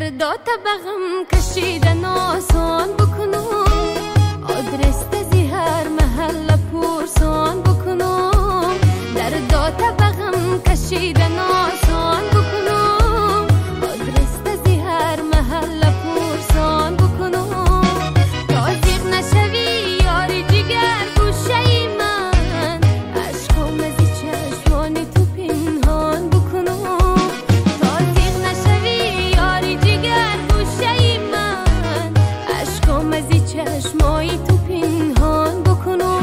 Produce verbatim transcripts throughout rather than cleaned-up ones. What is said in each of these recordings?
داتا بغم کشیدن آسان بکنم آدرس تزی هر محل پرسان بکنم در داتا بغم کشیدن آسان بکنم آدرس تزی هر محل پرسان بکنم تازیق نشوی یاری جگر گوشه من عشقم از چشمانی تو پنهان بکنم تازیق نشوی یاری جگر گوشه من عشقم از چشمایی تو پنهان بکنم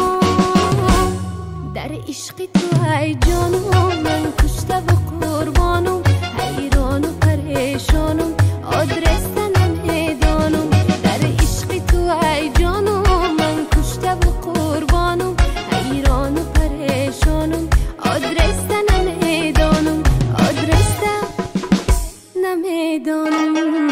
در عشق تو ای جانم من کشته و قربانم حیران و پریشانم آدرس نمیدانم در عشق تو ای جانم من کشته و قربانم حیران و پریشانم آدرس نمیدانم آدرس نمیدانم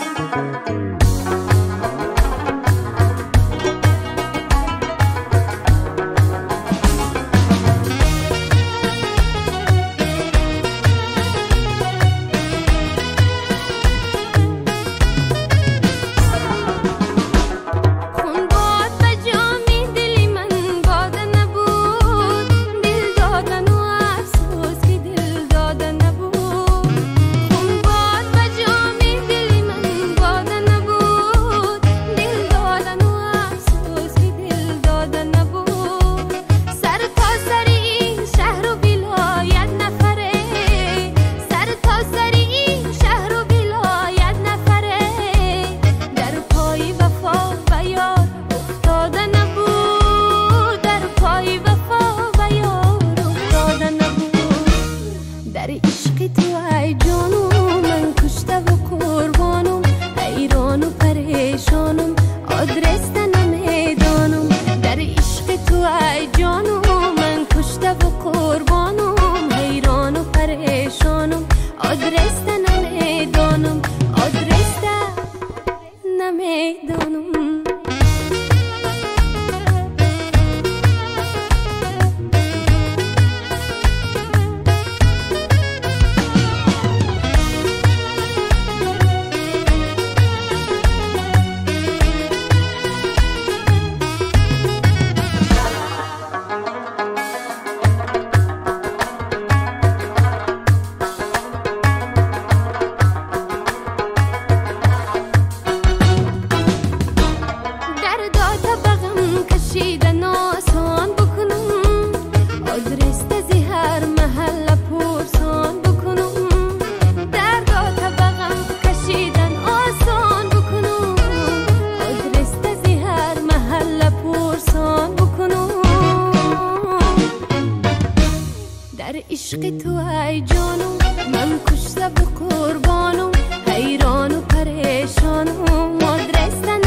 عشق تو ای جانم من کشته و قربانم حیران و پریشانم آدرس